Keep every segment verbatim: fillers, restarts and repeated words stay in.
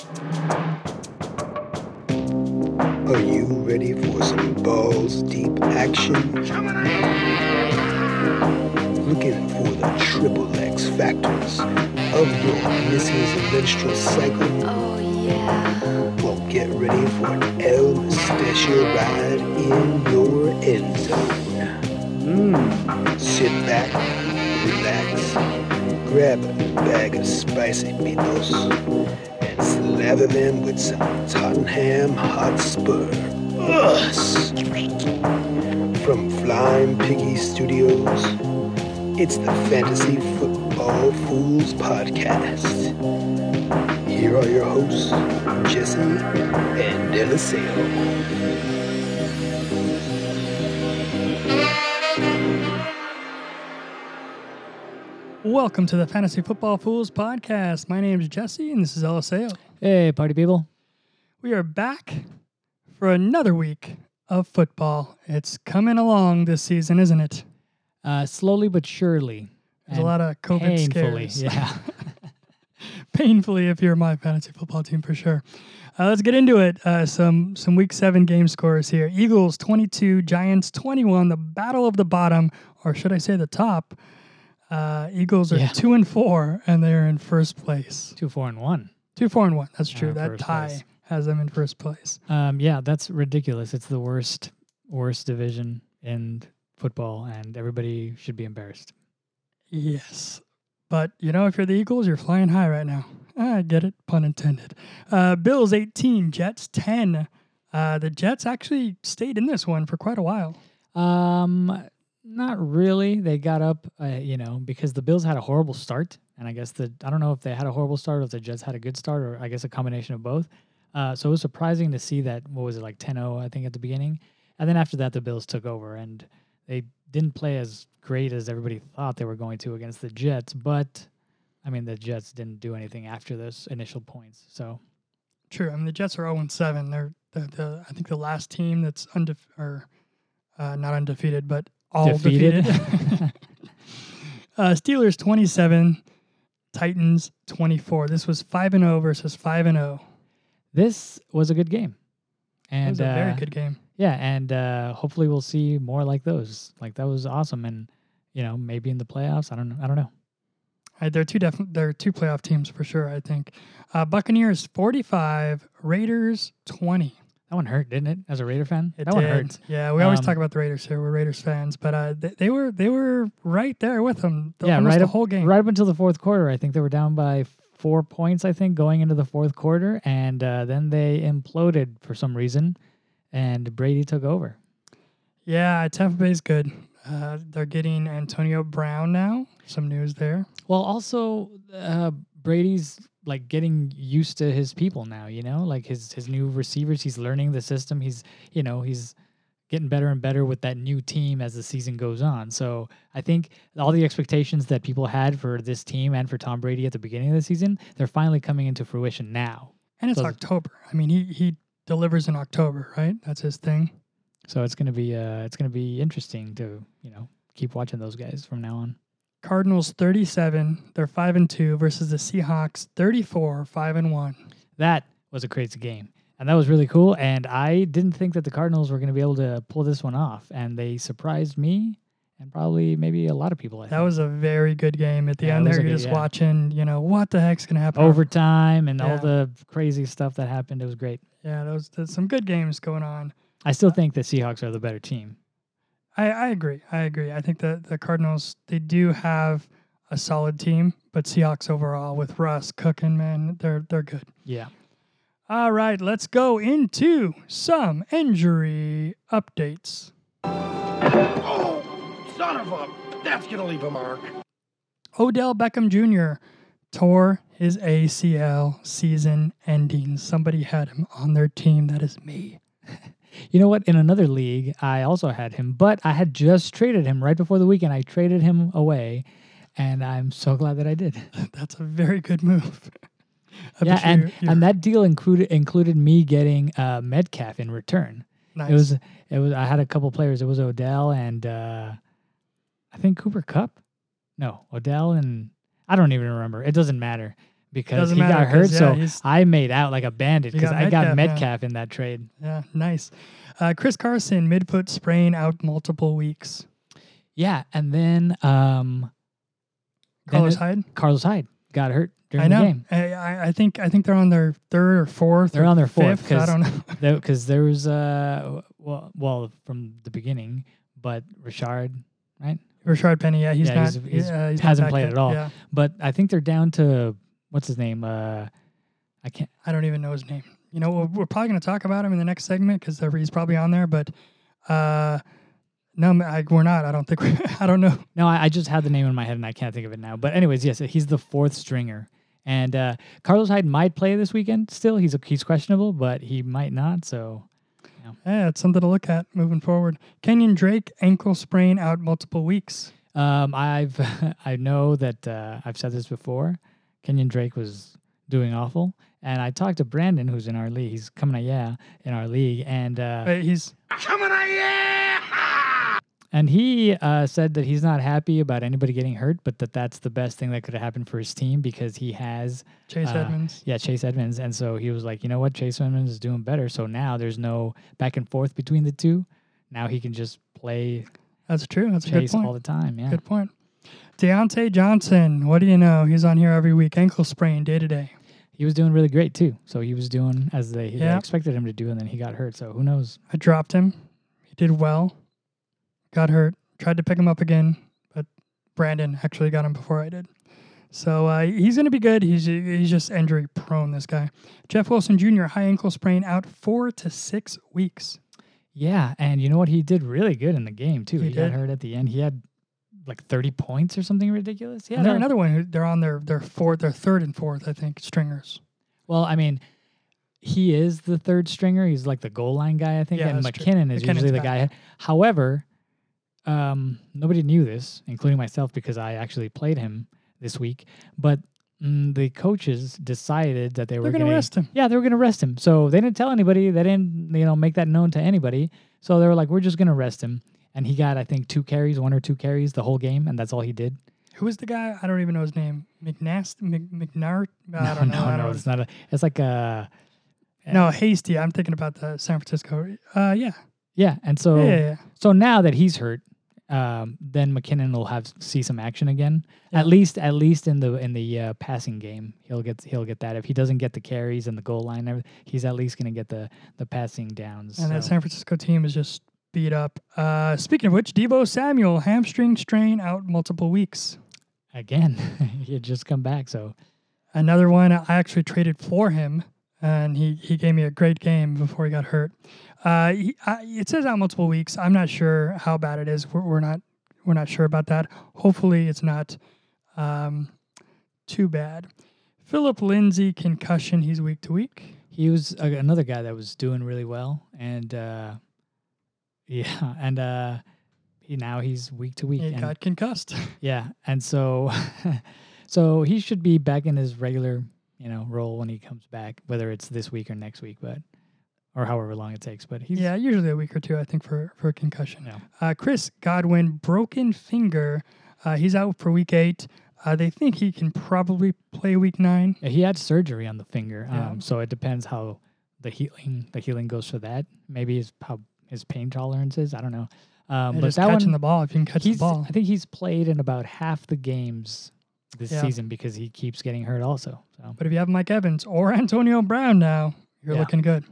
Are you ready for some balls deep action? Looking for the triple X factors of your missus menstrual cycle? Oh, yeah. Well, get ready for an El Mustachio ride in your end zone. Mmm. Sit back, relax, grab a bag of spicy pitos, and slather them with some Tottenham Hotspur. Ugh. From Flying Piggy Studios, it's the Fantasy Football Fools Podcast. Here are your hosts, Jesse and Eliseo. Welcome to the Fantasy Football Fools Podcast. My name is Jesse, and this is Eliseo. Hey, party people. We are back for another week of football. It's coming along this season, isn't it? Uh, slowly but surely. There's a lot of COVID painfully, scares. yeah. Painfully, if you're my fantasy football team, for sure. Uh, let's get into it. Uh, some some week seven game scores here. Eagles twenty-two, Giants twenty-one. The battle of the bottom, or should I say the top? Uh, Eagles are Yeah. two and four, and they're in first place. Two, four, and one. Two, four, and one. That's true. Uh, that first tie place. has them in first place. Um, yeah, that's ridiculous. It's the worst, worst division in football, and everybody should be embarrassed. Yes. But, you know, if you're the Eagles, you're flying high right now. I get it. Pun intended. Uh, Bills eighteen, Jets ten. Uh, the Jets actually stayed in this one for quite a while. Um, not really. They got up, uh, you know, because the Bills had a horrible start, and I guess the I don't know if they had a horrible start or if the Jets had a good start, or I guess a combination of both. Uh, so it was surprising to see that. What was it, like ten oh, I think, at the beginning, and then after that, the Bills took over, and they didn't play as great as everybody thought they were going to against the Jets, but I mean, the Jets didn't do anything after those initial points. So True. I mean, the Jets are oh and seven. They're the, the I think the last team that's undefe- or uh, not undefeated, but all Defeated. defeated. uh, Steelers twenty-seven, Titans twenty-four. This was five and oh versus five and oh. this was a good game, It and was a very uh, good game. yeah, and uh, hopefully we'll see more like those. Like that was awesome, and you know, maybe in the playoffs. I don't know. I don't know. Uh, they're two def- they're two playoff teams for sure, I think. Uh, Buccaneers forty-five, Raiders twenty. That one hurt, didn't it? As a Raider fan, It that did. one hurt. Yeah, we always Um, talk about the Raiders here. We're Raiders fans, but uh, they, they were they were right there with them. The, Yeah, almost right the up, whole game. right up until the fourth quarter. I think they were down by four points. I think going into the fourth quarter, and uh, then they imploded for some reason, and Brady took over. Yeah, Tampa Bay's good. Uh, they're getting Antonio Brown now. Some news there. Well, also uh, Brady's like getting used to his people now. You know, like his his new receivers. He's learning the system. He's you know he's getting better and better with that new team as the season goes on. So I think all the expectations that people had for this team and for Tom Brady at the beginning of the season, they're finally coming into fruition now. And it's So- October. I mean, he he delivers in October, right? That's his thing. So it's gonna be uh it's gonna be interesting to you know keep watching those guys from now on. Cardinals thirty-seven. They're five and two versus the Seahawks thirty-four, five and one. That was a crazy game. And that was really cool. And I didn't think that the Cardinals were going to be able to pull this one off. And they surprised me and probably maybe a lot of people. I That think. was a very good game. At the Yeah, end it was there, a you're good- just yeah. watching, you know, what the heck's going to happen. overtime and Yeah. all the crazy stuff that happened. It was great. Yeah, those there's some good games going on. I still think the Seahawks are the better team. I, I agree. I agree. I think that the Cardinals, they do have a solid team, but Seahawks overall with Russ cooking, man, they're they're good. Yeah. All right, let's go into some injury updates. Oh, son of a... That's going to leave a mark. Odell Beckham Junior tore his A C L season ending. Somebody had him on their team. That is me. You know what? In another league, I also had him, but I had just traded him right before the weekend. I traded him away, and I'm so glad that I did. That's a very good move. I yeah, bet and, you- you're and that deal included included me getting uh, Metcalf in return. nice. It was it was I had a couple players. It was Odell and uh, I think Cooper Kupp. No, Odell and I don't even remember. It doesn't matter. because Doesn't he matter, got hurt. 'cause, yeah, so he's- I made out like a bandit You because got I got Metcalf now. Metcalf in that trade. Yeah, nice. Uh, Chris Carson, midfoot sprain, out multiple weeks. Yeah, and then um, then Carlos it- Hyde. Carlos Hyde got hurt during I know. the game. I, I I think I think they're on their third or fourth. They're or on their fourth, fifth. I 'cause don't know. Because there was uh well well from the beginning, but Richard, right? Rashard Penny. Yeah, he's Yeah, not. he's- he's- yeah, he's hasn't not back played yet. at all. Yeah, But I think they're down to what's his name? Uh, I can't. I don't even know his name. You know, we're, we're probably going to talk about him in the next segment because he's probably on there. But uh, no, I, we're not. I don't think. We, I don't know. No, I, I just had the name in my head and I can't think of it now. But anyways, yes, he's the fourth stringer, and uh, Carlos Hyde might play this weekend. Still, he's a, he's questionable, but he might not. So Yeah, it's something to look at moving forward. Kenyon Drake, ankle sprain, out multiple weeks. um, I've I know that uh, I've said this before. Kenyon Drake was doing awful, and I talked to Brandon, who's in our league. He's coming at yeah in our league, and uh, But he's Coming at ya! and he uh, said that he's not happy about anybody getting hurt, but that that's the best thing that could have happened for his team because he has Chase Uh, Edmonds. yeah Chase Edmonds, and so he was like, you know what, Chase Edmonds is doing better, so now there's no back and forth between the two. Now he can just play That's true. That's a good Chase point. all the time. Yeah. Good point. Deontay Johnson, what do you know? He's on here every week. Ankle sprain, day to day. He was doing really great too. So he was doing as they, they Yeah. expected him to do, and then he got hurt. So who knows? I dropped him. He did well. Got hurt. Tried to pick him up again, but Brandon actually got him before I did. So uh, he's going to be good. He's he's just injury prone, this guy. Jeff Wilson Junior, high ankle sprain, out four to six weeks. Yeah, and you know what? He did really good in the game too. He He, got did. hurt at the end. He had like thirty points or something ridiculous. Yeah. And they're no- another one who they're on their their fourth, their third and fourth, I think, stringers. Well, I mean, he is the third stringer. He's like the goal line guy, I think. Yeah, and that's true. McKinnon is McKinnon's usually the back. guy. However, um, nobody knew this, including myself, because I actually played him this week. But mm, the coaches decided that they They're were going to gonna- rest him. Yeah, they were going to rest him. So they didn't tell anybody. They didn't, you know, make that known to anybody. So they were like, we're just going to rest him. And he got, I think, two carries, one or two carries the whole game, and that's all he did. Who was the guy? I don't even know his name. McNast, Mc, McNart? I No, don't know. I no, no. don't It's not a. It's like a. No, Hasty. I'm thinking about the San Francisco. Uh, yeah. Yeah, and so yeah, yeah, yeah. so now that he's hurt, um, then McKinnon will have see some action again. Yeah. At least, at least in the in the uh, passing game, he'll get he'll get that. If he doesn't get the carries and the goal line, and everything, he's at least going to get the the passing downs. And that so. San Francisco team is just beat up. Uh, speaking of which, Debo Samuel, hamstring strain, out multiple weeks. Again, he had just come back. So Another one, I actually traded for him, and he, he gave me a great game before he got hurt. Uh, he, I, it says out multiple weeks. I'm not sure how bad it is. We're, we're not we're not sure about that. Hopefully, it's not um, too bad. Philip Lindsay, concussion. He's week to week. he was uh, another guy that was doing really well, and uh, yeah, and uh, he now he's week to week. He and got concussed. Yeah, and so so he should be back in his regular, you know, role when he comes back, whether it's this week or next week, but or however long it takes. But he's Yeah, usually a week or two, I think, for, for a concussion. Yeah. Uh, Chris Godwin, broken finger. Uh, he's out for week eight. Uh, they think he can probably play week nine. Yeah, he had surgery on the finger, Yeah. um, so it depends how the healing the healing goes for that. Maybe his how his pain tolerance is. I don't know. Um, And but just that catching one, the ball if you can catch the he's ball. I think he's played in about half the games this Yeah. season because he keeps getting hurt also. So But if you have Mike Evans or Antonio Brown now, you're Yeah. looking good.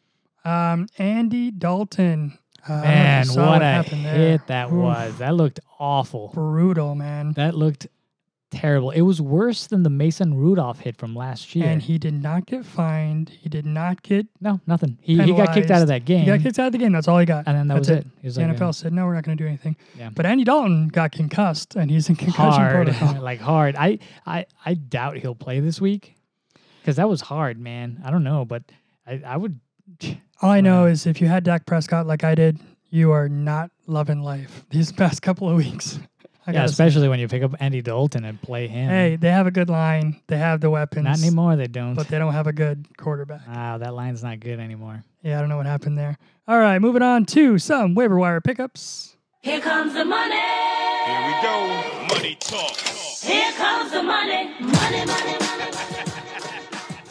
Um, Andy Dalton. Uh, I don't know if you man, saw what a happened there. hit that Oof. was! That looked awful. Brutal, man. That looked terrible. It was worse than the Mason Rudolph hit from last year. And he did not get fined. He did not get. no, nothing. He he got kicked out of that game. He got kicked out of the game. That's all he got. and then that That's was it. He was The like N F L uh, said, no, we're not going to do anything. Yeah. But Andy Dalton got concussed, and he's in concussion hard, protocol. like hard. I, I I doubt he'll play this week because that was hard, man. I don't know, but I I would. All I know Wow. is if you had Dak Prescott like I did, you are not loving life these past couple of weeks. I Yeah, gotta say. especially when you pick up Andy Dalton and play him. Hey, they have a good line. They have the weapons. not anymore. They don't. But they don't have a good quarterback. Wow, that line's not good anymore. Yeah, I don't know what happened there. All right, moving on to some waiver wire pickups. Here comes the money. Here we go. Money talk. Here comes the money. Money, money, money, money.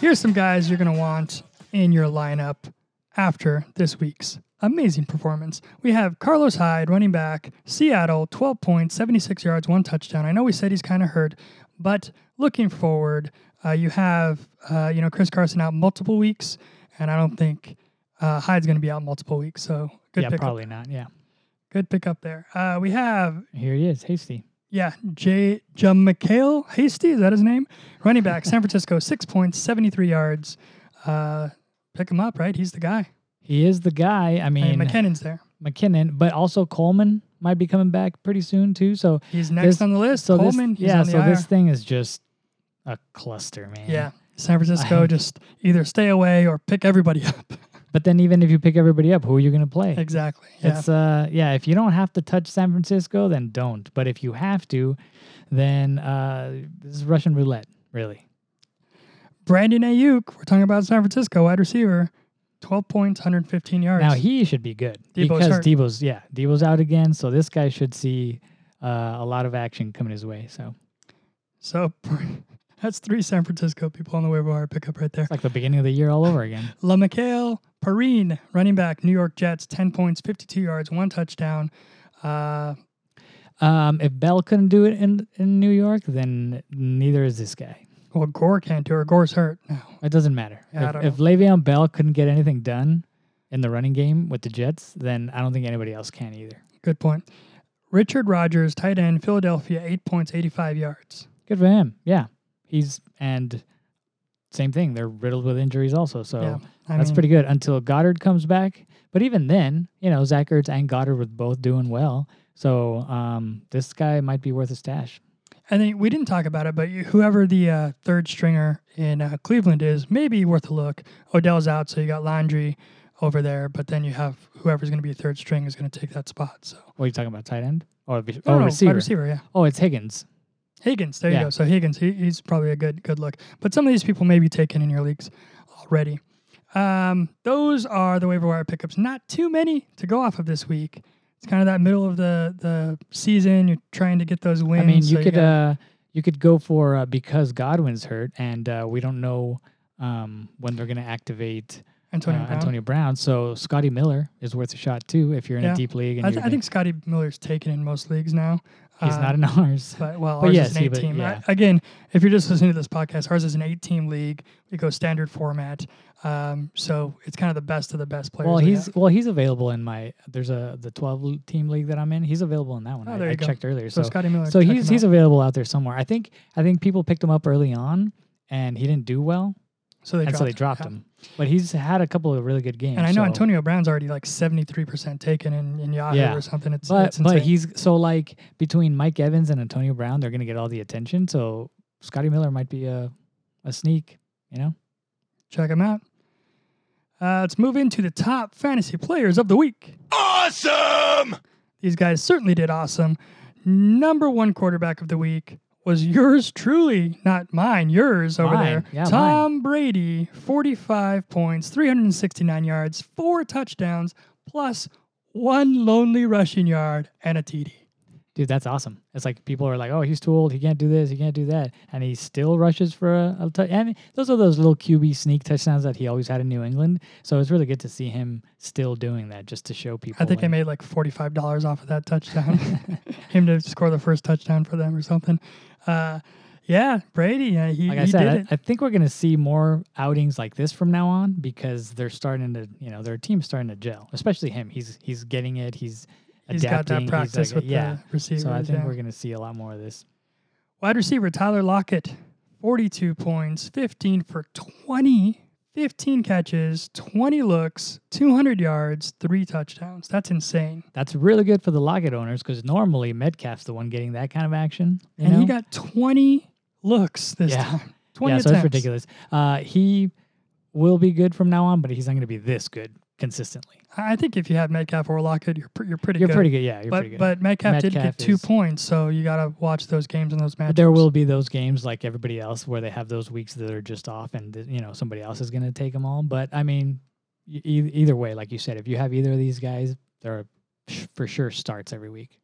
Here's some guys you're going to want in your lineup after this week's amazing performance. We have Carlos Hyde, running back, Seattle, twelve points, seventy-six yards, one touchdown. I know we said he's kind of hurt, but looking forward, uh, you have uh, you know Chris Carson out multiple weeks, and I don't think uh, Hyde's going to be out multiple weeks. So good yeah, pickup. probably not. Yeah. Good pickup there. Uh, we have Here he is, Hasty. yeah, J. Jamaikel Hasty, is that his name? Running back, San Francisco, six points, seventy-three yards. Uh, pick him up, right? He's the guy. He is the guy. I I mean, mean, McKinnon's there. McKinnon, but also Coleman might be coming back pretty soon too. So He's next this- on the list. so Coleman, this, he's yeah. on the So I R. this thing is just a cluster, man. Yeah, San Francisco, I- just either stay away or pick everybody up. But then even if you pick everybody up, who are you going to play? Exactly. Yeah. It's uh yeah, if you don't have to touch San Francisco, then don't. But if you have to, then uh this is Russian roulette, really. Brandon Ayuk, we're talking about San Francisco, wide receiver, twelve points, one hundred fifteen yards. Now he should be good Debo's because hurt. Debo's yeah, Debo's out again, so this guy should see uh, a lot of action coming his way. So So that's three San Francisco people on the waiver wire pickup right there. it's like the beginning of the year all over again. LaMichael Perrine, running back, New York Jets, ten points, fifty-two yards, one touchdown. Uh, Um, if Bell couldn't do it in in New York, then neither is this guy. well, Gore can't do it. Gore's hurt now. It doesn't matter. Yeah, I if don't if Le'Veon Bell couldn't get anything done in the running game with the Jets, then I don't think anybody else can either. Good point. Richard Rodgers, tight end, Philadelphia, eight points, eighty-five yards. Good for him. Yeah, he's and same thing. They're riddled with injuries also, so Yeah, I that's mean, pretty good until Goddard comes back. But even then, you know, Zach Ertz and Goddard were both doing well. So um, this guy might be worth a stash. I think we didn't talk about it, but you, whoever the uh, third stringer in uh, Cleveland is, maybe worth a look. Odell's out, so you got Landry over there, but then you have whoever's going to be third string is going to take that spot. So, What are you talking about? Tight end or be- no, oh, no, wide receiver? receiver, yeah. Oh, it's Higgins. Higgins, there Yeah. you go. So Higgins, he, he's probably a good good look. But some of these people may be taken in your leagues already. Um, those are the waiver wire pickups. Not too many to go off of this week. It's kind of that middle of the, the season. You're trying to get those wins. I mean, so you could got- uh, you could go for uh, because Godwin's hurt, and uh, we don't know um, when they're going to activate Antonio uh, Brown. Antonio Brown. So Scotty Miller is worth a shot too if you're in Yeah. a deep league. And I, you're th- I think Scotty Miller's taken in most leagues now. he's Uh, not in ours. But well, But ours yes, is an he- eight but team. yeah. I- again, if you're just listening to this podcast, ours is an eight team league. We go standard format, um, so it's kind of the best of the best players. Well, we he's have. well, he's available in my. There's a the twelve team league that I'm in. He's available in that one. Oh, I, there I you go. checked earlier. so, So Scotty Miller. so check he's him he's out. available out there somewhere. I think I think people picked him up early on, and he didn't do well, so they and dropped so they dropped yeah. him. But he's had a couple of really good games. And I know so- Antonio Brown's already like seventy-three percent taken in, in Yahoo Yeah. or something. It's, But it's insane. but he's so like between Mike Evans and Antonio Brown, they're gonna get all the attention. So Scotty Miller might be a a sneak. You know. Check him out. Uh, let's move into the top fantasy players of the week. Awesome! These guys certainly did awesome. Number one quarterback of the week was yours truly, not mine, yours over Mine. there. Yeah, Tom Brady, forty-five points, three hundred sixty-nine yards, four touchdowns, plus one lonely rushing yard and a T D. Dude, that's awesome. It's like people are like, "Oh, he's too old. He can't do this. He can't do that," and he still rushes for a, a touch. And those are those little Q B sneak touchdowns that he always had in New England. So it's really good to see him still doing that, just to show people. I think I and- made like forty-five dollars off of that touchdown. Him to score the first touchdown for them or something. Uh, yeah, Brady, yeah, he, Like he I said, did I, it. I think we're going to see more outings like this from now on because they're starting to, you know, their team's starting to gel. Especially him. He's he's getting it. He's He's got adapting. that practice like, with yeah. the receivers. So I think yeah. we're going to see a lot more of this. Wide receiver Tyler Lockett, forty-two points, fifteen for twenty, fifteen catches, twenty looks, two hundred yards, three touchdowns. That's insane. That's really good for the Lockett owners because normally Metcalf's the one getting that kind of action. You and know? he got twenty looks this Yeah. time. twenty yeah, so attempts. it's ridiculous. Uh, he will be good from now on, but he's not going to be this good consistently. I think if you have Metcalf or Lockett, you're, pr- you're pretty You're good. pretty good. Yeah, you're but pretty good. but Metcalf, did Metcalf get two is- points, so you got to watch those games and those matchups. But there will be those games like everybody else where they have those weeks that are just off and, you know, somebody else is going to take them all. But, I mean, e- e- either way, like you said, if you have either of these guys, they're sh- for sure starts every week.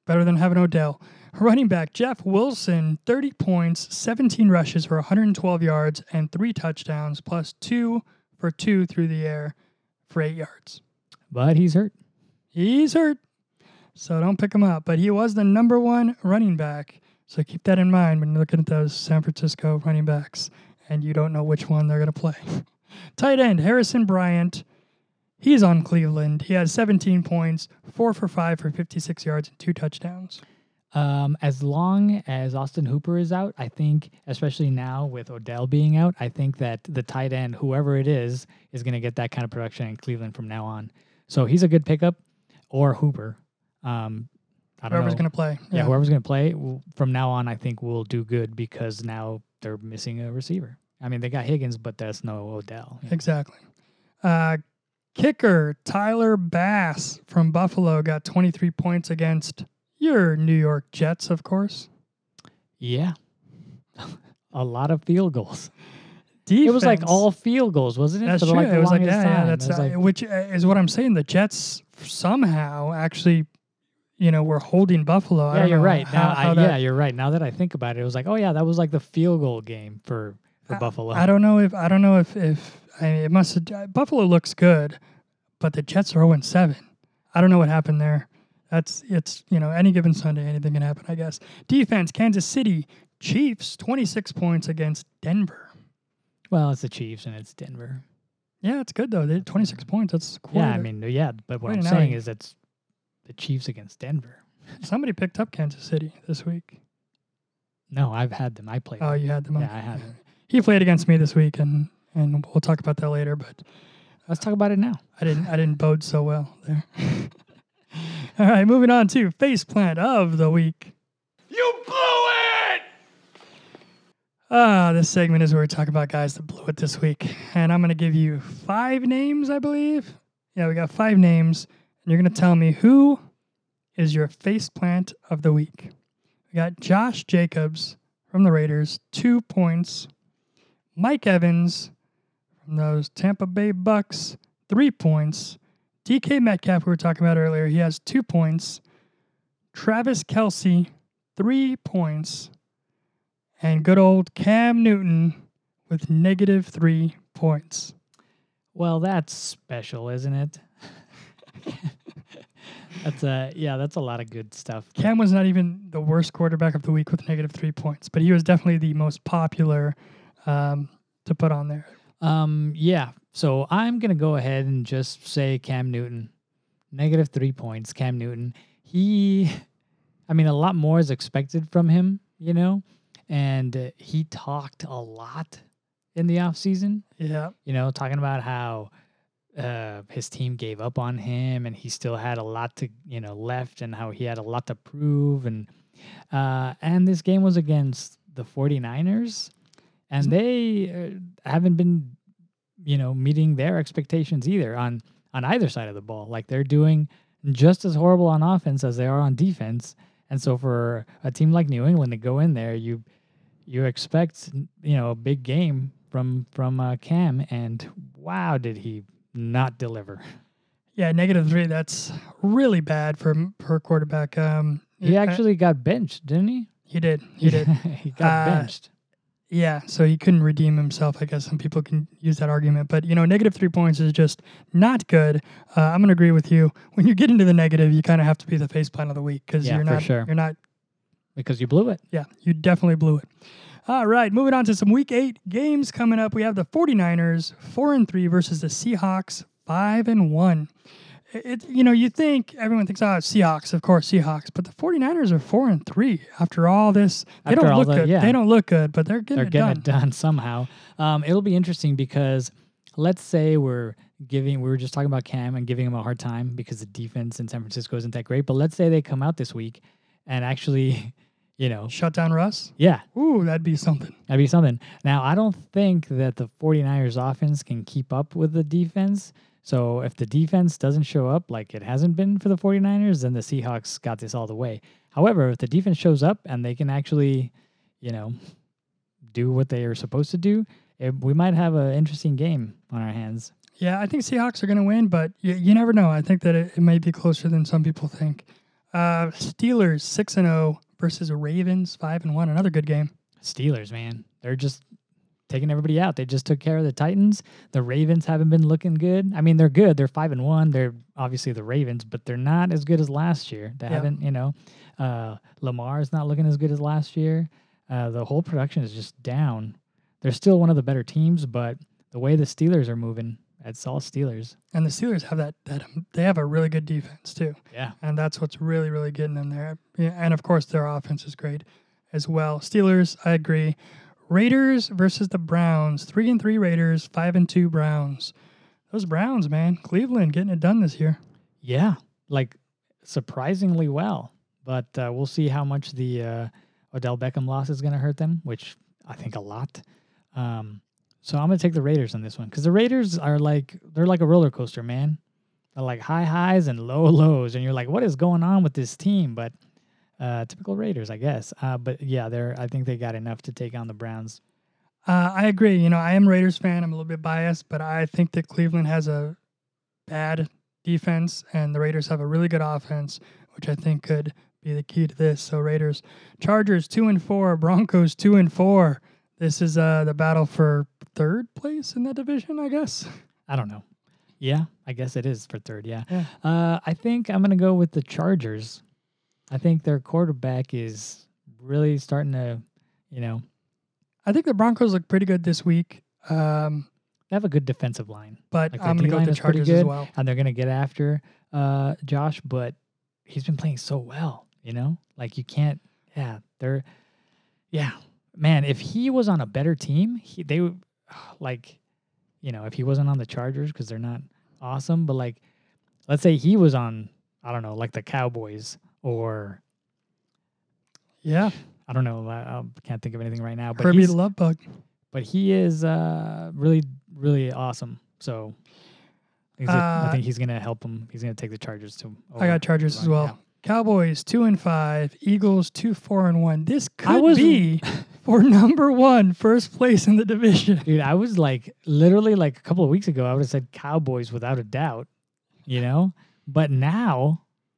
Better than having Odell. Running back Jeff Wilson, thirty points, seventeen rushes for one hundred twelve yards, and three touchdowns, plus two for two through the air for eight yards. But he's hurt. He's hurt, so don't pick him up. But he was the number one running back, so keep that in mind when you're looking at those San Francisco running backs, and you don't know which one they're going to play. Tight end Harrison Bryant. He's on Cleveland. He has seventeen points, four for five for fifty-six yards and two touchdowns. Um, as long as Austin Hooper is out, I think, especially now with Odell being out, I think that the tight end, whoever it is, is going to get that kind of production in Cleveland from now on. So he's a good pickup, or Hooper. Um, I don't Whoever's know. going to play. Yeah, whoever's going to play w- from now on, I think will do good because now they're missing a receiver. I mean, they got Higgins, but that's no Odell. you know. Exactly. Uh, kicker Tyler Bass from Buffalo got twenty-three points against your New York Jets, of course. Yeah. A lot of field goals. Defense, It was like all field goals, wasn't it? That's For true. like the it was like longest yeah, yeah. time. That's It was uh, like- which uh, is what I'm saying. The Jets somehow actually, you know, were holding Buffalo. I yeah, don't you're know right. How, Now, how I, that, yeah, you're right. Now that I think about it, it was like, oh yeah, that was like the field goal game for for I- Buffalo. I don't know if I don't know if if I mean, it must have, Buffalo looks good, but the Jets are oh and seven. I don't know what happened there. That's it's you know any given Sunday anything can happen. I guess defense Kansas City Chiefs twenty-six points against Denver. Well, it's the Chiefs and it's Denver. Yeah, it's good though. They had twenty-six points. That's quite Yeah, I a- mean, yeah, but what quite I'm an saying outing. is that's the Chiefs against Denver. somebody picked up Kansas City this week. No, I've had them. I played. Oh, them. you had them. Yeah, on. I had them. He played against me this week, and and we'll talk about that later. But Let's talk about it now. I didn't I didn't bode so well there. All right, moving on to face plant of the week. You blew it! Ah, this segment is where we talk about guys that blew it this week, and I'm gonna give you five names, I believe. Yeah, we got five names, and you're gonna tell me who is your face plant of the week. We got Josh Jacobs from the Raiders, two points. Mike Evans from those Tampa Bay Bucks, three points. D K Metcalf, we were talking about earlier, he has two points. Travis Kelce, three points. And good old Cam Newton with negative three points. Well, that's special, isn't it? That's a yeah, that's a lot of good stuff. Cam was not even the worst quarterback of the week with negative three points, but he was definitely the most popular um, to put on there. Um, yeah. So I'm gonna go ahead and just say Cam Newton, negative three points. Cam Newton. He, I mean, a lot more is expected from him, you know, and uh, he talked a lot in the off season. Yeah. You know, talking about how uh, his team gave up on him, and he still had a lot to, you know, left, and how he had a lot to prove, and uh, and this game was against the 49ers, and Isn't- they uh, haven't been, you know, meeting their expectations either on on either side of the ball. Like they're doing just as horrible on offense as they are on defense, and so for a team like New England to go in there, you you expect, you know, a big game from from uh, Cam, and wow, did he not deliver? Yeah, negative three. That's really bad for for a quarterback. Um, He uh, actually got benched, didn't he? he did. He did. he got Uh, benched. Yeah, so he couldn't redeem himself. I guess some people can use that argument, but you know, negative three points is just not good. Uh, I'm gonna agree with you. When you get into the negative, you kind of have to be the face plant of the week because Yeah, you're for not. sure. You're not. Because you blew it. Yeah, you definitely blew it. All right, moving on to some week eight games coming up. We have the 49ers four and three versus the Seahawks five and one. It, it you know, you think everyone thinks, oh, Seahawks, of course, Seahawks, but the 49ers are four and three after all this. They After don't all look the- good. yeah. They don't look good, but they're getting They're it getting done. it done somehow. Um, it'll be interesting because let's say we're giving, we were just talking about Cam and giving him a hard time because the defense in San Francisco isn't that great. But let's say they come out this week and actually, you know, Shut down Russ. yeah, Ooh, that'd be something. that'd be something. Now, I don't think that the 49ers offense can keep up with the defense. So if the defense doesn't show up like it hasn't been for the 49ers, then the Seahawks got this all the way. However, if the defense shows up and they can actually, you know, do what they are supposed to do, it, we might have an interesting game on our hands. Yeah, I think Seahawks are going to win, but you, you never know. I think that it, it may be closer than some people think. Uh, Steelers six and zero versus Ravens five and one. Another good game. Steelers, man, they're just taking everybody out. They just took care of the Titans. The Ravens haven't been looking good. I mean, they're good. They're five and one. They're obviously the Ravens, but they're not as good as last year. They Yeah. haven't, you know, uh, Lamar is not looking as good as last year. Uh, the whole production is just down. They're still one of the better teams, but the way the Steelers are moving, it's all Steelers. And the Steelers have that that um, they have a really good defense too, Yeah. and that's what's really really getting them there. Yeah, and of course their offense is great as well. Steelers, I agree. Raiders versus the Browns. Three and three Raiders, five and two Browns. Those Browns, man, Cleveland getting it done this year. Yeah, like surprisingly well. But uh, we'll see how much the uh, Odell Beckham loss is going to hurt them, which I think a lot. Um, so I'm going to take the Raiders on this one because the Raiders are like, they're like a roller coaster, man. They're like high highs and low lows. And you're like, what is going on with this team? But uh, typical Raiders, I guess. Uh, but yeah, they're, I think they got enough to take on the Browns. Uh, I agree. You know, I am a Raiders fan. I'm a little bit biased, but I think that Cleveland has a bad defense and the Raiders have a really good offense, which I think could be the key to this. So Raiders, Chargers two and four, Broncos two and four. This is uh, the battle for third place in that division, I guess. I don't know. Yeah, I guess it is for third. Yeah. Yeah. Uh, I think I'm going to go with the Chargers. I think their quarterback is really starting to, you know, I think the Broncos look pretty good this week, um, they have a good defensive line. but Like, their I'm going to go with D-line the is pretty Chargers as good. well. And they're going to get after uh, Josh, but he's been playing so well, you know? Like, you can't, yeah, they're, yeah. Man, if he was on a better team, he, they would, like, you know, if he wasn't on the Chargers, because they're not awesome, but, like, let's say he was on, I don't know, like the Cowboys or, Yeah, I don't know, I, I can't think of anything right now, but Herbie he's, the Love Bug. but he is uh, really, really awesome. So I think, I Uh, think he's going to help him. He's going to take the Chargers to. I got Chargers as well. Cowboys two and five, Eagles two four and one. This I could was- be for number one, first place in the division. Dude, I was like, literally, like a couple of weeks ago, I would have said Cowboys without a doubt, you know? But now,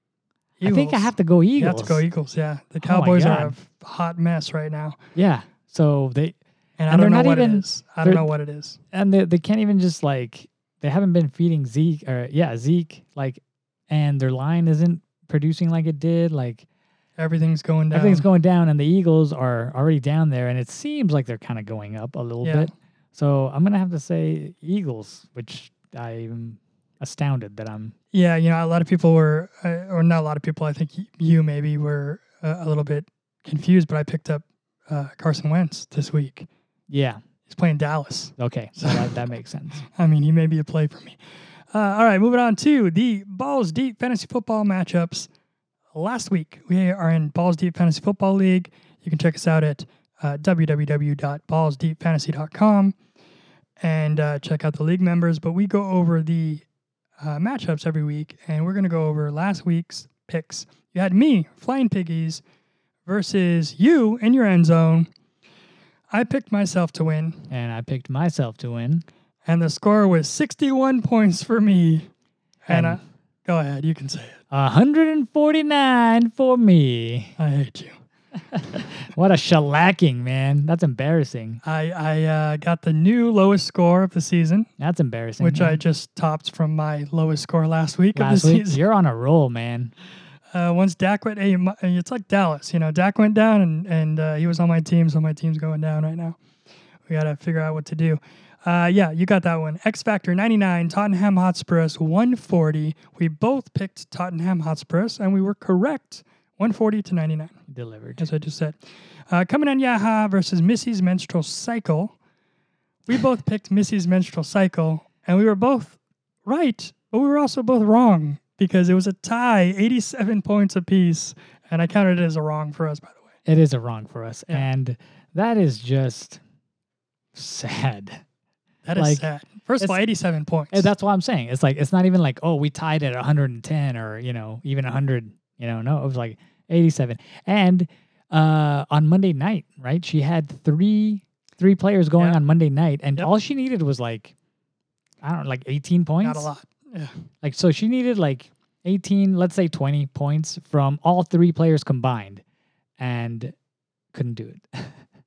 I think I Eagles. have to go You Eagles. have to go Eagles. Yeah, the Oh my Cowboys are God. a hot mess right now, Yeah. So they, and, I And don't know they're not what even- it is. I don't they're- know what it is. and they, they can't even just like, they haven't been feeding Zeke, or yeah, Zeke, like, and their line isn't producing like it did. Like, Everything's going down. everything's going down, and the Eagles are already down there, and it seems like they're kind of going up a little Yeah. bit. So I'm gonna have to say Eagles, which I'm astounded that I'm. Yeah, you know, a lot of people were, uh, or not a lot of people. I think y- you maybe were uh, a little bit confused, but I picked up uh, Carson Wentz this week. Yeah. He's playing Dallas. Okay. So that, that makes sense. I mean, he may be a play for me. Uh, all right, moving on to the Balls Deep Fantasy Football matchups. Last week, we are in Balls Deep Fantasy Football League. You can check us out at uh, w w w dot balls deep fantasy dot com and uh, check out the league members. But we go over the uh, matchups every week, and we're going to go over last week's picks. You had me, Flying Piggies, versus you in your end zone. I picked myself to win, And I picked myself to win. and the score was sixty-one points for me. And, And- uh, go ahead, you can say it. one hundred forty-nine for me. I hate you. What a shellacking, man. That's embarrassing. I I uh, got the new lowest score of the season, That's embarrassing. which man. I just topped from my lowest score last week Last of the week, season. you're on a roll, man. Uh, once Dak went, hey, my, it's like Dallas, you know. Dak went down, and and uh, he was on my team, so my team's going down right now. We gotta figure out what to do. Uh, yeah, you got that one. X Factor ninety-nine, Tottenham Hotspurs one forty. We both picked Tottenham Hotspurs, and we were correct, one forty to ninety-nine. Delivered. As I just said. Uh, coming on Yaha versus Missy's Menstrual Cycle. We both picked Missy's Menstrual Cycle, and we were both right, but we were also both wrong because it was a tie, eighty-seven points apiece, and I counted it as a wrong for us, by the way. It is a wrong for us. Yeah. And that is just sad. That is Like, sad. First of all, it's- eighty-seven points. And that's what I'm saying. It's like, it's not even like, oh, we tied at one hundred ten or, you know, even one hundred, you know, no, it was like eighty-seven. And uh, on Monday night, right, she had three three players going Yeah. on Monday night, and Yep. all she needed was like, I don't know, like eighteen points. Not a lot. Yeah. Like, so she needed like eighteen, let's say twenty points from all three players combined, and couldn't do it.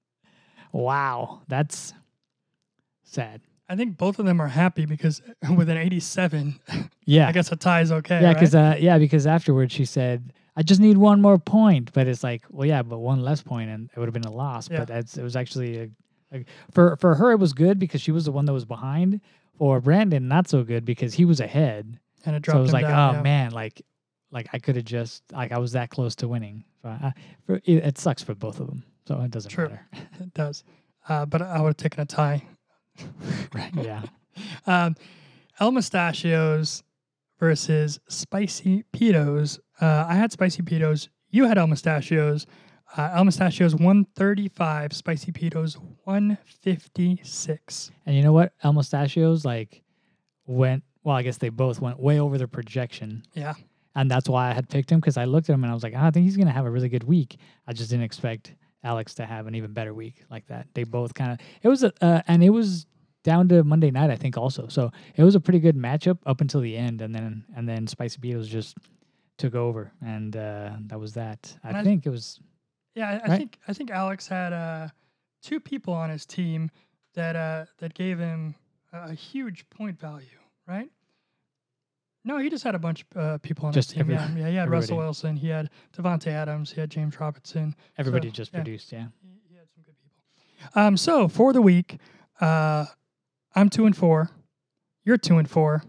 Wow, that's sad. I think both of them are happy because with an eighty-seven, Yeah, I guess a tie is okay. yeah, right? because uh, yeah, because afterwards she said, "I just need one more point," but it's like, well, yeah, but one less point and it would have been a loss. Yeah. But that's it was actually a, a for for her it was good because she was the one that was behind. For Brandon, not so good because he was ahead. and it So dropped it was him like, down, oh yeah. man, like like I could have just like I was that close to winning. So I, for, it, it sucks for both of them. So it doesn't True. matter. It does. Uh, but I would have taken a tie. Right? Yeah. Um, El Mustachios versus Spicy Pitos. Uh, I had Spicy Pitos. You had El Mustachios. Uh, El Mustachios one thirty-five. Spicy Pitos one fifty-six. And you know what? El Mustachios like went. Well, I guess they both went way over their projection. Yeah. And that's why I had picked him because I looked at him and I was like, oh, I think he's going to have a really good week. I just didn't expect Alex to have an even better week like that. They both kind of, it was, a, uh, and it was down to Monday night, I think also. So it was a pretty good matchup up until the end. And then, and then Spicy Beatles just took over. And uh, that was that. I And I- think it was, Yeah, I, I Right? think I think Alex had uh, two people on his team that uh, that gave him a, a huge point value, right? No, he just had a bunch of uh, people on Just his team. Yeah, every- yeah, he had Russell everybody. Wilson, he had Devontae Adams, he had James Robinson. everybody So, just yeah. produced. Yeah. He, he had some good people. Um, so for the week, uh, I'm two and four. You're two and four.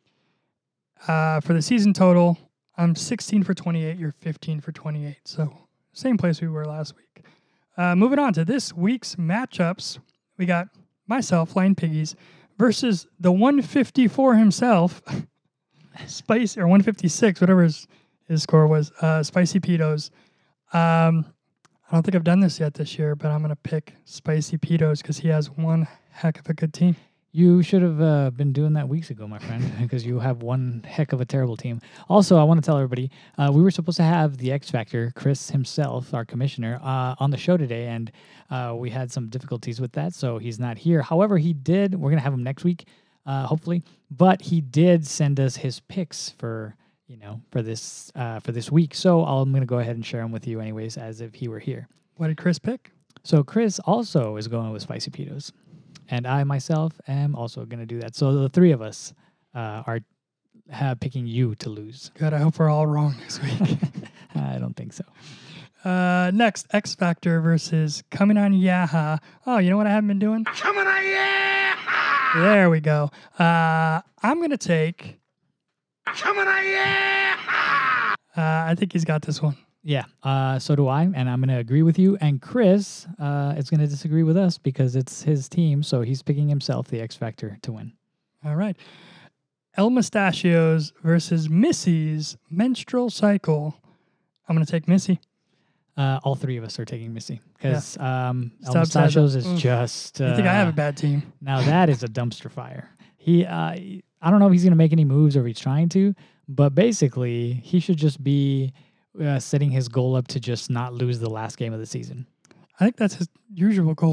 Uh, for the season total, I'm sixteen for twenty-eight. You're fifteen for twenty-eight. So same place we were last week. Uh, moving on to this week's matchups, we got myself, Flying Piggies, versus the one fifty-four himself, Spice or one fifty-six, whatever his, his score was. Uh, Spicy Pitos. Um, I don't think I've done this yet this year, but I'm gonna pick Spicy Pitos because he has one heck of a good team. You should have uh, been doing that weeks ago, my friend, because you have one heck of a terrible team. Also, I want to tell everybody, uh, we were supposed to have the X Factor, Chris himself, our commissioner, uh, on the show today, and uh, we had some difficulties with that, so he's not here. However, he did, we're going to have him next week, uh, hopefully, but he did send us his picks for, you know, for this uh, for this week, so I'll, I'm going to go ahead and share them with you anyways, as if he were here. What did Chris pick? So Chris also is going with Spicy Pitos. And I myself am also going to do that. So the three of us uh, are uh, picking you to lose. Good. I hope we're all wrong this week. I don't think so. uh, next, X Factor versus Coming on Yaha. Oh, you know what I haven't been doing? Coming on, yeah! There we go. Uh, I'm gonna take. Coming on, yeah! Uh, I think he's got this one. Yeah, uh, so do I, and I'm going to agree with you. And Chris uh, is going to disagree with us because it's his team, so he's picking himself, the X Factor, to win. All right. El Mustachios versus Missy's Menstrual Cycle. I'm gonna take Missy. Uh, all three of us are taking Missy because um, El Stubbs has a- Mustachios is oof. just. Uh, You think I have a bad team? Now that is a dumpster fire. He, uh, I don't know if he's going to make any moves or if he's trying to, but basically he should just be uh, setting his goal up to just not lose the last game of the season. I think that's his usual goal.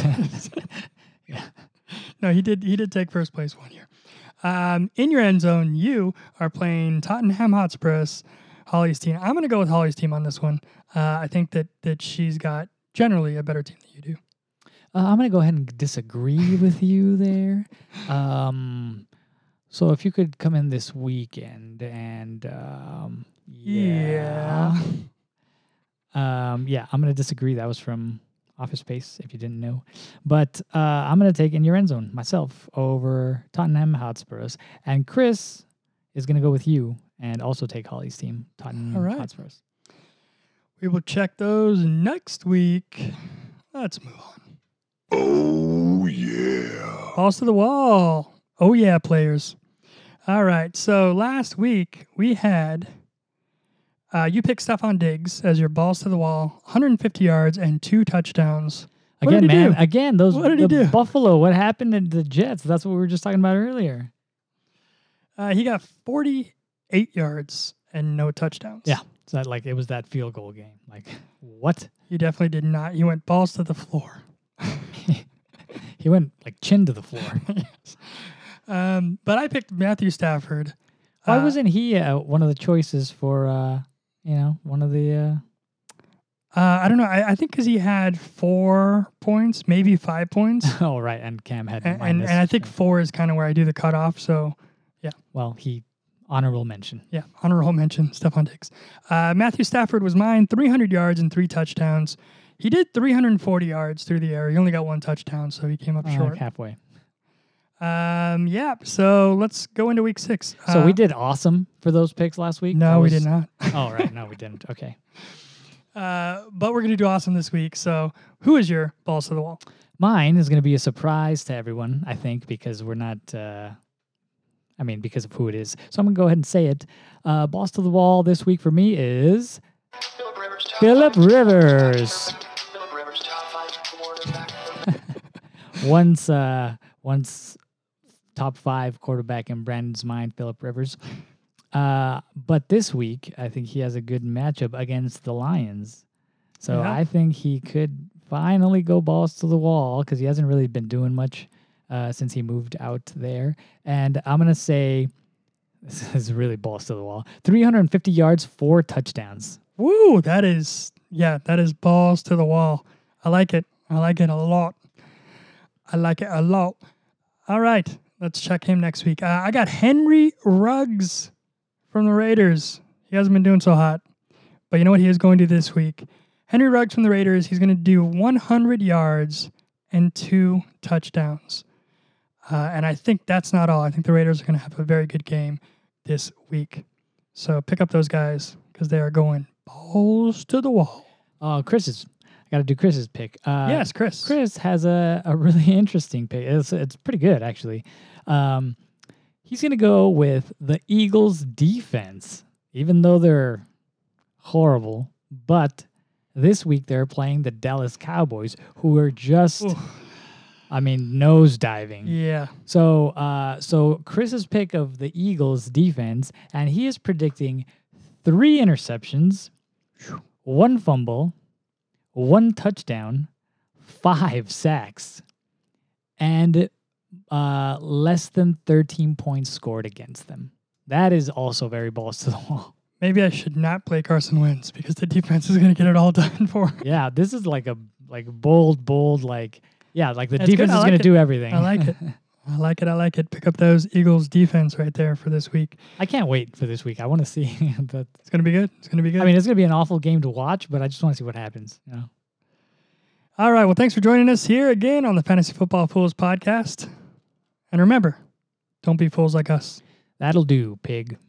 Yeah. No, he did. He did take first place one year. Um, in your end zone, you are playing Tottenham Hotspurs, Holly's team. I'm going to go with Holly's team on this one. Uh, I think that that she's got generally a better team than you do. Uh, I'm going to go ahead and disagree with you there. Um, so if you could come in this weekend and um, yeah. Um, yeah, I'm going to disagree. That was from Office Space, if you didn't know. But uh, I'm going to take in your end zone myself over Tottenham Hotspurs. And Chris is going to go with you and also take Holly's team, Tottenham All right. Hotspurs. We will check those next week. Let's move on. Oh, yeah. Balls to the wall. Oh, yeah, players. All right. So last week we had uh, you picked Stephon Diggs as your balls to the wall, one hundred fifty yards and two touchdowns. What Again, did he man, do? again, those What did he the do? Buffalo, what happened to the Jets? That's what we were just talking about earlier. Uh, he got forty-eight yards and no touchdowns. Yeah. So that, like it was that field goal game. Like what? He definitely did not. He went balls to the floor. He went like chin to the floor. Um, but I picked Matthew Stafford Why Uh, wasn't he uh, one of the choices for, uh, you know, one of the... Uh... Uh, I don't know. I, I think because he had four points, maybe five points. oh, right. And Cam had and, and, minus. and I think four is kind of where I do the cutoff. So, Well, he... Honorable mention. yeah, honorable mention, Stephon Diggs. Uh, Matthew Stafford was mine, three hundred yards and three touchdowns. He did three hundred forty yards through the air. He only got one touchdown, so he came up Uh, short. halfway. Um, yeah, so let's go into week six. So Uh, we did awesome for those picks last week? No, That we was- did not. oh, right. No, we didn't. Okay. Uh, but we're going to do awesome this week. So, who is your balls to the wall? Mine is going to be a surprise to everyone, I think, because we're not, uh, I mean, because of who it is. So I'm going to go ahead and say it. Uh, balls to the wall this week for me is Philip Rivers. top Philip five. Rivers. Philip Rivers, top five quarterback. once, uh, once top five quarterback in Brandon's mind, Philip Rivers. Uh, but this week, I think he has a good matchup against the Lions. So Yeah. I think he could finally go balls to the wall because he hasn't really been doing much uh, since he moved out there. And I'm going to say, this is really balls to the wall, three hundred fifty yards, four touchdowns. Woo, that is, yeah, that is balls to the wall. I like it. I like it a lot. I like it a lot. All right, let's check him next week. Uh, I got Henry Ruggs from the Raiders. He hasn't been doing so hot, but you know what he is going to do this week? Henry Ruggs from the Raiders, he's going to do one hundred yards and two touchdowns. Uh, and I think that's not all. I think the Raiders are going to have a very good game this week. So pick up those guys because they are going balls to the wall. Oh, Chris's. I got to do Chris's pick. Uh, yes, Chris. Chris has a, a really interesting pick. It's, it's pretty good, actually. Um, he's going to go with the Eagles defense, even though they're horrible. But this week they're playing the Dallas Cowboys, who are just, Oof. I mean, nose diving. Yeah. So, uh, so Chris's pick of the Eagles defense, and he is predicting three interceptions, one fumble, one touchdown, five sacks, and uh, less than thirteen points scored against them. That is also very balls to the wall. Maybe I should not play Carson Wentz because the defense is going to get it all done for him. Yeah, this is like a like bold, bold, like yeah, like the That's good. defense I is like going to it. do everything. I like it. I like it. I like it. Pick up those Eagles defense right there for this week. I can't wait for this week. I want to see that. It's going to be good. It's going to be good. I mean, it's going to be an awful game to watch, but I just want to see what happens. You know? All right. Well, thanks for joining us here again on the Fantasy Football Fools podcast. And remember, don't be fools like us. That'll do, pig.